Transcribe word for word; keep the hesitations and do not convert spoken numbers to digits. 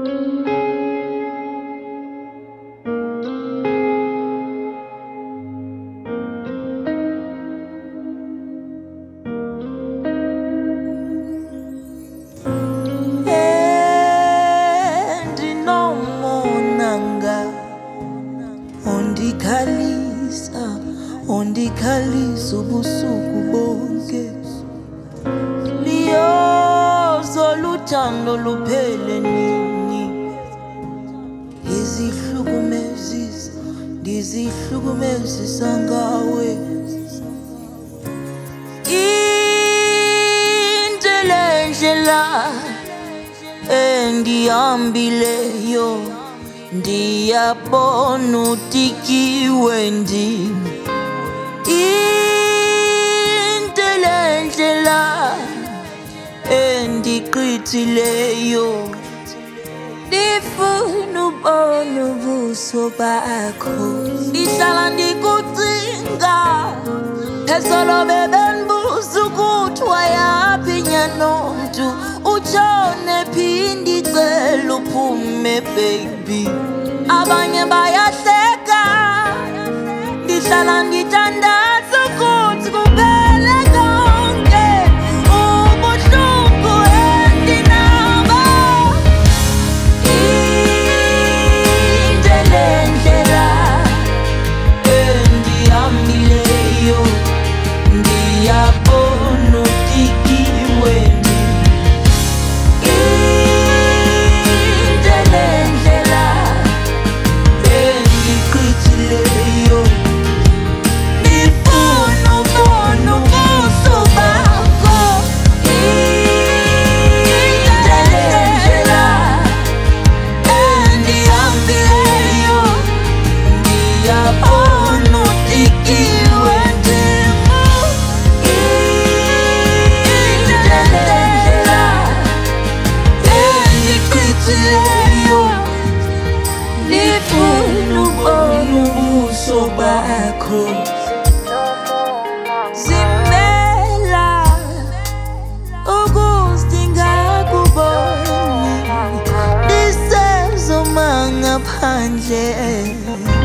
Ondikhalisa, ondikhalisa ubusuku bonke. Liyozo luthando luphele nini. Ngizihlukumezisa, ngizihlukumezisa ngawe. Indlela endihambileyo ndiyabona utikiwe ndini. Indlela endigqithileyo ndifuna ubona ubuso bakho. Ndihlala ndikucinga phezolo bebendibuza ukuthi wayaphi nyanomntu. Utshone phi ndicela uphume baby. Abanye bayahleka, ndihlala ndithandaza ukuthi kuphele konke ubuhlungu endinabo. Indlela endihambileyo ndiyabona utikiwe ndini. Indlela endigqithileyo ndifuna ubona ubuso bakho. Indlela endihambileyo ndiyabona utikiwe ndini. Indlela endigqithileyo ndifuna ubona ubuso bakho. Zimela ukuzidinga kubona, ndisezoma ngaphandle.